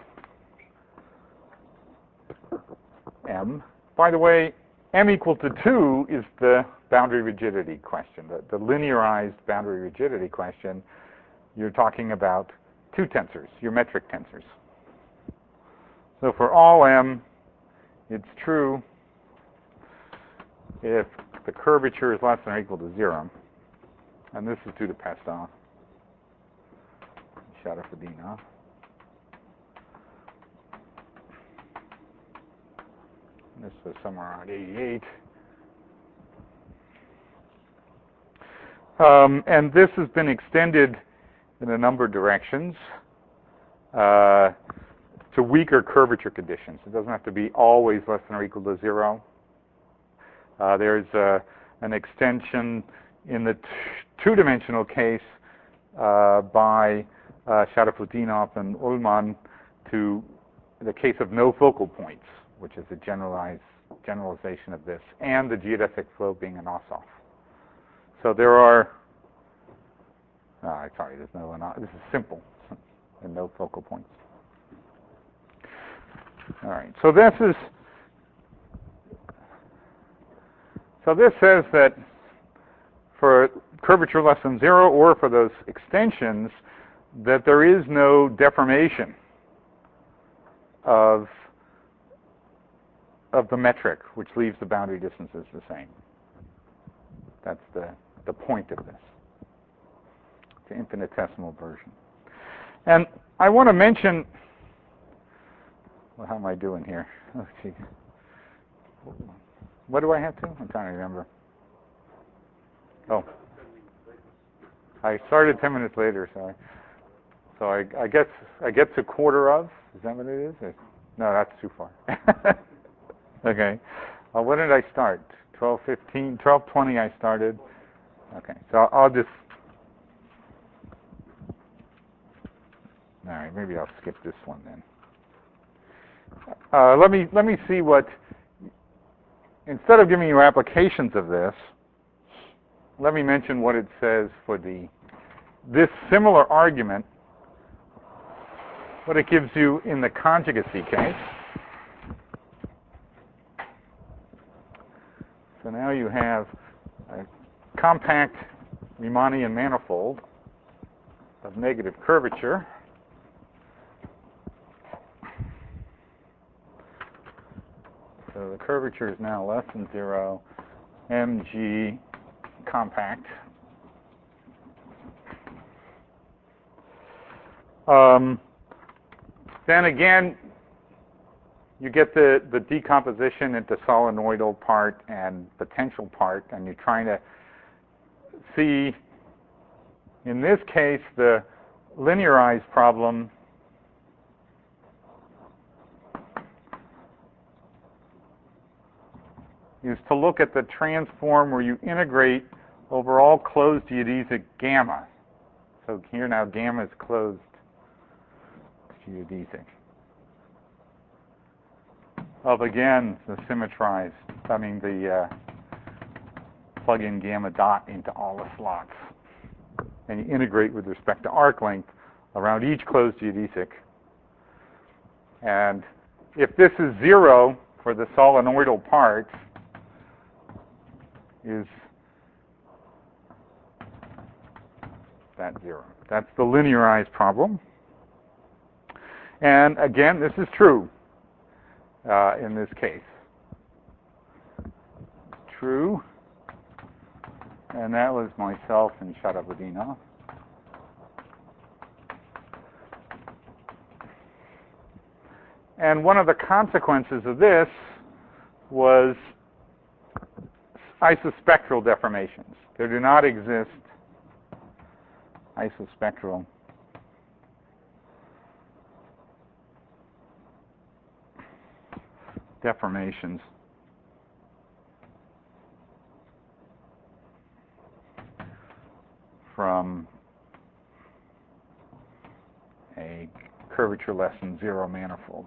m, by the way, m equal to 2 is the boundary rigidity question, the linearized boundary rigidity question. You're talking about two tensors, your metric tensors. So for all m, it's true if the curvature is less than or equal to 0. And this is due to Pestov, Shatafudinov. This was somewhere around 88. And this has been extended in a number of directions to weaker curvature conditions. It doesn't have to be always less than or equal to 0. There's an extension in the two-dimensional case by Shatafudinov and Ullmann to the case of no focal points, which is a generalization of this, and the geodesic flow being an Ossoff. So there are, sorry, there's no, this is simple and no focal points. All right, so this says that for curvature less than 0 or for those extensions, that there is no deformation of the metric, which leaves the boundary distances the same. That's the point of this. It's an infinitesimal version. And I want to mention, well, how am I doing here? Oh, gee. What do I have to? I'm trying to remember. Oh, I started 10 minutes later, so I guess I get to quarter of. Is that what it is? No, that's too far. Okay. When did I start? 12:15, 12:20 I started. Okay, so I'll just. All right, maybe I'll skip this one then. Let me see what. Instead of giving you applications of this, let me mention what it says for this similar argument, what it gives you in the conjugacy case. So now you have a compact Riemannian manifold of negative curvature. So the curvature is now less than 0, mg compact. Then again, you get the decomposition into solenoidal part and potential part, and you're trying to see, in this case, the linearized problem is to look at the transform where you integrate over all closed geodesic gamma. So here now gamma is closed geodesic. Of again the symmetrized, the plug-in gamma dot into all the slots. And you integrate with respect to arc length around each closed geodesic. And if this is 0 for the solenoidal part, is that 0. That's the linearized problem. And again, this is true in this case. True. And that was myself and Shatafudinov. And one of the consequences of this was isospectral deformations. There do not exist isospectral deformations from a curvature less than 0 manifold.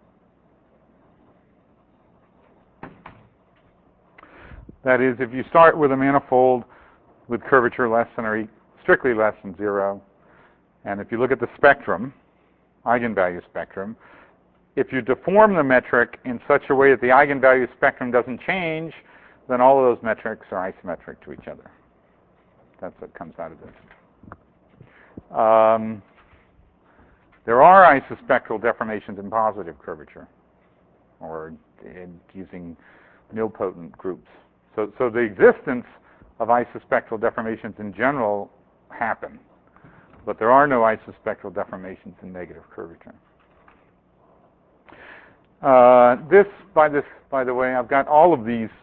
That is, if you start with a manifold with curvature less than or strictly less than 0, and if you look at the spectrum, eigenvalue spectrum, if you deform the metric in such a way that the eigenvalue spectrum doesn't change, then all of those metrics are isometric to each other. That's what comes out of this. There are isospectral deformations in positive curvature, or using nilpotent groups. So the existence of isospectral deformations in general happen, but there are no isospectral deformations in negative curvature. By the way, I've got all of these.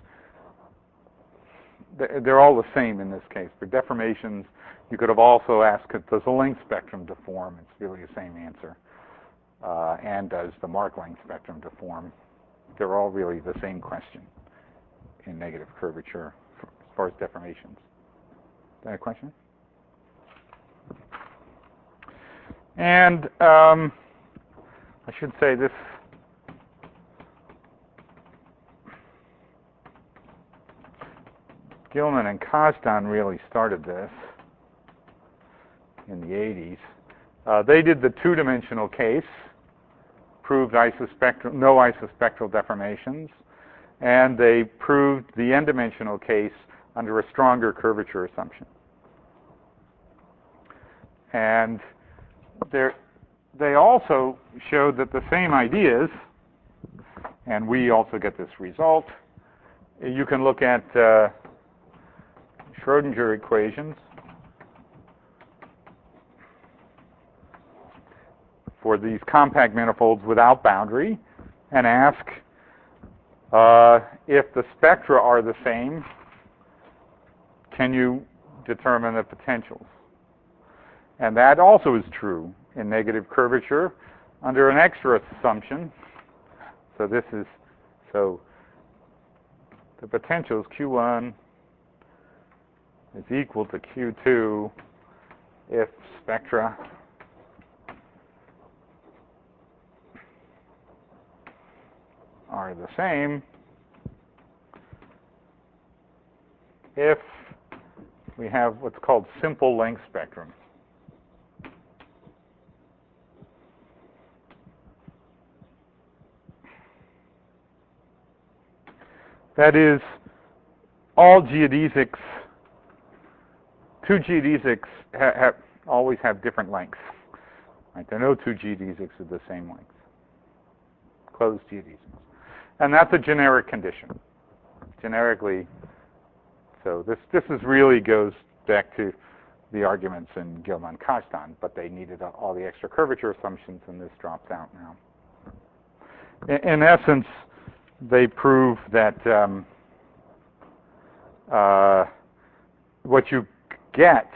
They're all the same in this case. For deformations, you could have also asked, does the length spectrum deform? It's really the same answer. And does the Mark length spectrum deform? They're all really the same question in negative curvature as far as deformations. Is that a question? And I should say this. Gilman and Kazdan really started this in the 80s. They did the two-dimensional case, proved no isospectral deformations, and they proved the n-dimensional case under a stronger curvature assumption. And they also showed that the same ideas, and we also get this result. You can look at Schrodinger equations for these compact manifolds without boundary and ask if the spectra are the same, can you determine the potentials? And that also is true in negative curvature under an extra assumption. So the potentials Q1 is equal to Q2 if spectra are the same if we have what's called simple length spectrum. That is, all geodesics, two geodesics always have different lengths. Right? There are no two geodesics with the same length. Closed geodesics. And that's a generic condition. Generically, so this really goes back to the arguments in Gilman-Kazdan, but they needed all the extra curvature assumptions, and this drops out now. In essence, they prove that what you get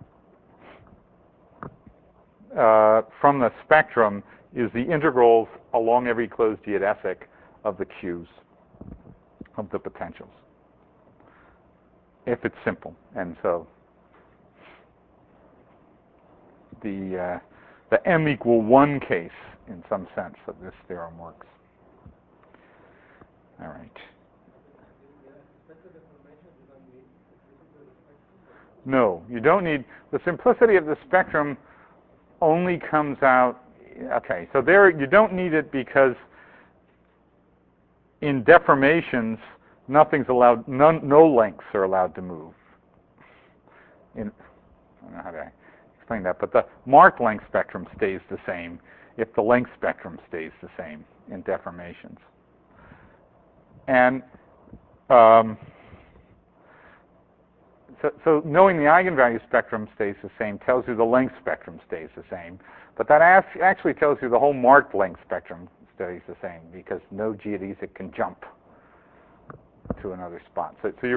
from the spectrum is the integrals along every closed geodesic of the Q's of the potentials, if it's simple. And so the m equal 1 case, in some sense, of this theorem works. All right. No, you don't need, the simplicity of the spectrum only comes out, okay, so there you don't need it because in deformations, nothing's allowed, no lengths are allowed to move. I don't know how to explain that, but the marked length spectrum stays the same if the length spectrum stays the same in deformations. And so knowing the eigenvalue spectrum stays the same tells you the length spectrum stays the same. But that actually tells you the whole marked length spectrum stays the same because no geodesic can jump to another spot. So you're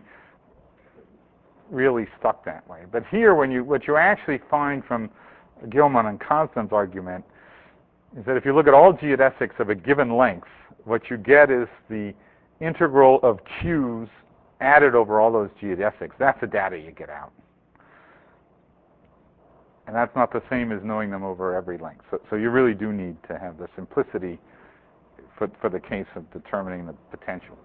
really stuck that way. But here, what you actually find from Gilman and Kazdan's argument is that if you look at all geodesics of a given length, what you get is the integral of Q's added over all those geodesics. That's the data you get out. And that's not the same as knowing them over every length. So you really do need to have the simplicity for the case of determining the potential.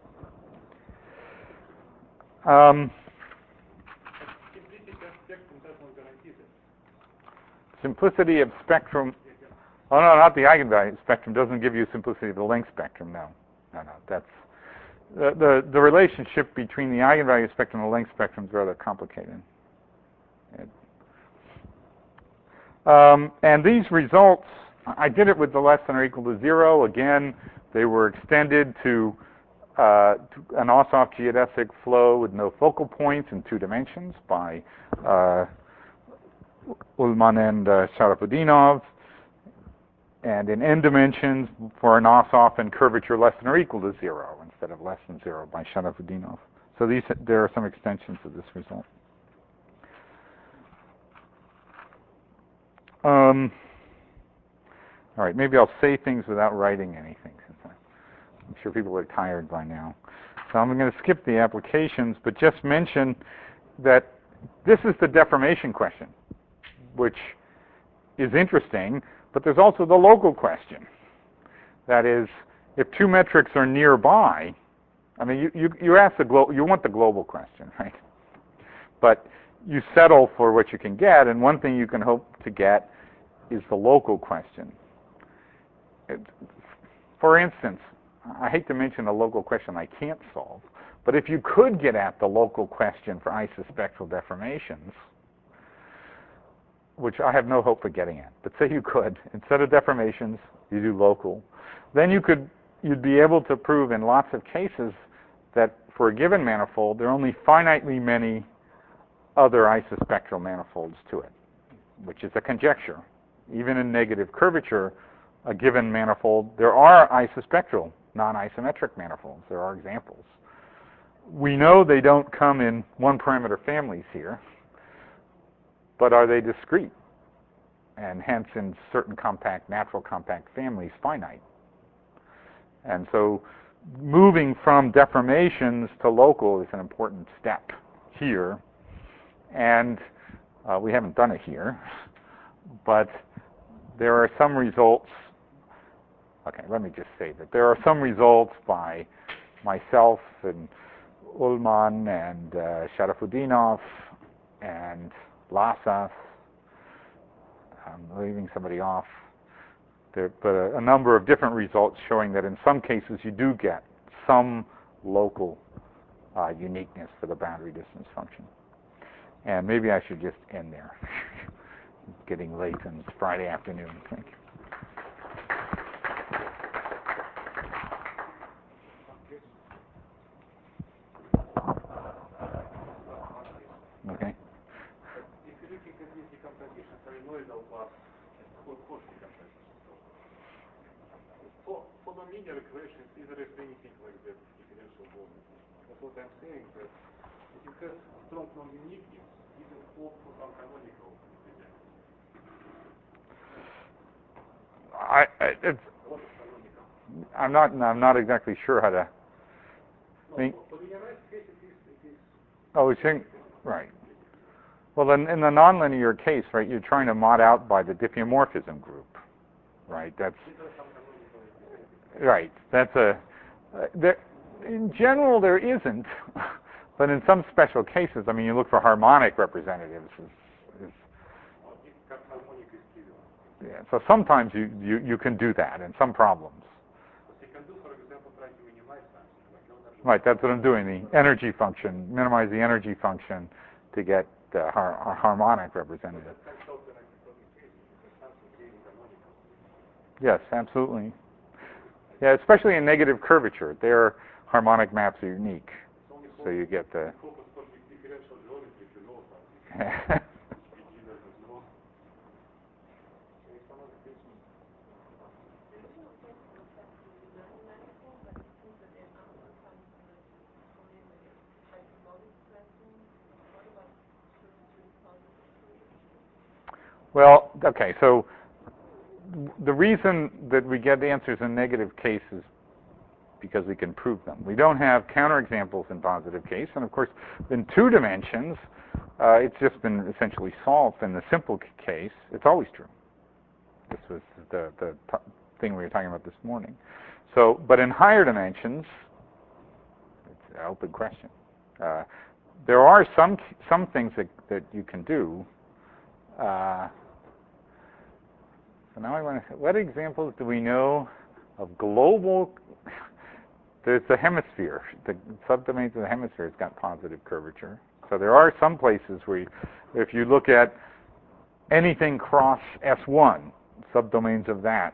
Simplicity of spectrum. Oh no, not the eigenvalue spectrum. Doesn't give you simplicity of the length spectrum. No. That's the relationship between the eigenvalue spectrum and the length spectrum is rather complicated. And these results, I did it with the less than or equal to 0. Again, they were extended to an Ossoff geodesic flow with no focal points in 2 dimensions by Ullmann and Sharafutdinov, and in n dimensions for an Ossoff and curvature less than or equal to 0 instead of less than 0 by Sharafutdinov. So there are some extensions of this result. All right, maybe I'll say things without writing anything, since I'm sure people are tired by now. So I'm going to skip the applications, but just mention that this is the deformation question, which is interesting, but there's also the local question. That is, if 2 metrics are nearby, I mean, you ask you want the global question, right? But you settle for what you can get, and one thing you can hope to get is the local question. For instance, I hate to mention a local question I can't solve, but if you could get at the local question for isospectral deformations, which I have no hope for getting at, but say you could, instead of deformations, you do local, then you'd be able to prove in lots of cases that for a given manifold, there are only finitely many other isospectral manifolds to it, which is a conjecture. Even in negative curvature, a given manifold, there are isospectral, non-isometric manifolds. There are examples. We know they don't come in 1-parameter families here, but are they discrete? And hence, in certain natural compact families, finite. And so moving from deformations to local is an important step here. And we haven't done it here, but there are some results. Okay, let me just say that there are some results by myself and Ullmann and Sharafutdinov and Lasas. I'm leaving somebody off. But a number of different results showing that in some cases you do get some local uniqueness for the boundary distance function. And maybe I should just end there. It's getting late and it's Friday afternoon, I think. Okay. If you're looking at these decompositions, solenoidal plus coarse decompositions. For nonlinear equations, is there anything like that differential volume? That's what I'm saying, that if you have strong non-uniqueness, you can hope for some canonical I'm not exactly sure how to. For linearized case, it is. Oh, it's right. Well, then in the nonlinear case, right, you're trying to mod out by the diffeomorphism group, right? That's right. That's in general, there isn't, but in some special cases, I mean, you look for harmonic representatives. Yeah. So sometimes you can do that in some problems. You can do, for example, try to minimize something. Right. That's what I'm doing. The energy function, minimize the energy function to get the harmonic representative. Yes, absolutely. Yeah, especially in negative curvature, their harmonic maps are unique. So you get the. Well, okay, so the reason that we get answers in negative cases because we can prove them. We don't have counterexamples in positive case, and of course, in 2 dimensions, It's just been essentially solved in the simple case. It's always true. This was the thing we were talking about this morning. So, but in higher dimensions, it's an open question. There are some things that you can do. So now I want to. What examples do we know of global? There's the hemisphere. The subdomains of the hemisphere has got positive curvature. So there are some places where, if you look at anything cross S1, subdomains of that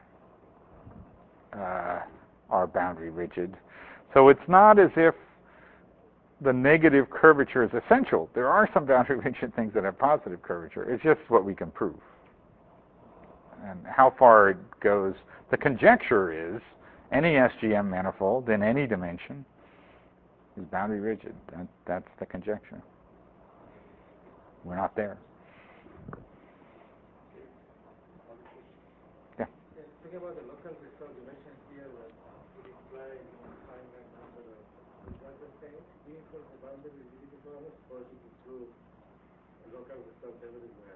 are boundary rigid. So it's not as if the negative curvature is essential. There are some boundary rigid things that have positive curvature. It's just what we can prove. And how far it goes, the conjecture is any SGM manifold in any dimension is boundary rigid. That's the conjecture. We're not there. Yeah. Talking about the local result, you mentioned here that it implies a finite number of. Is that the same thing for the boundary rigidity problems, or is it true a local result everywhere?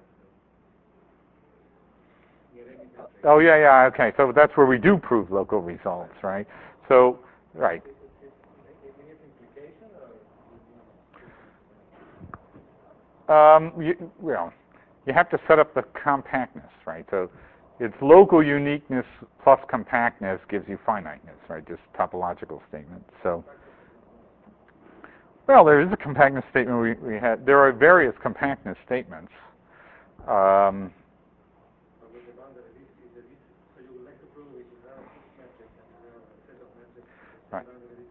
Oh, yeah, okay. So that's where we do prove local results, right? So, right. You have to set up the compactness, right? So it's local uniqueness plus compactness gives you finiteness, right? Just topological statement. So, well, there is a compactness statement we had. There are various compactness statements. Right.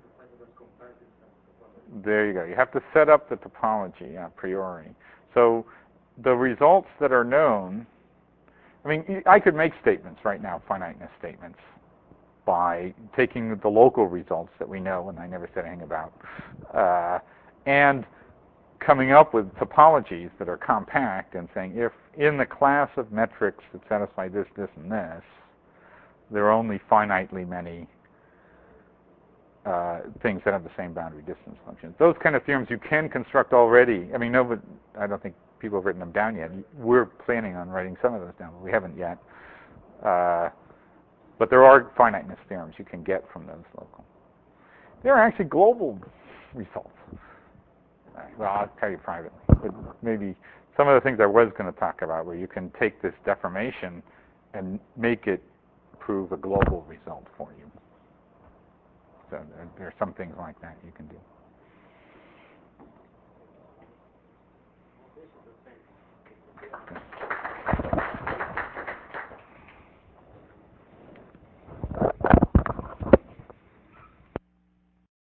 There you go. You have to set up the topology a priori. So the results that are known, I mean, I could make statements right now, finiteness statements, by taking the local results that we know and I never said anything about, and coming up with topologies that are compact and saying if in the class of metrics that satisfy this, this, and this, there are only finitely many things that have the same boundary distance functions. Those kind of theorems you can construct already. I mean, no, but I don't think people have written them down yet. We're planning on writing some of those down, but we haven't yet. But there are finiteness theorems you can get from those local. There are actually global results. Well, I'll tell you privately. But maybe some of the things I was going to talk about where you can take this deformation and make it prove a global result for you. So there are some things like that you can do.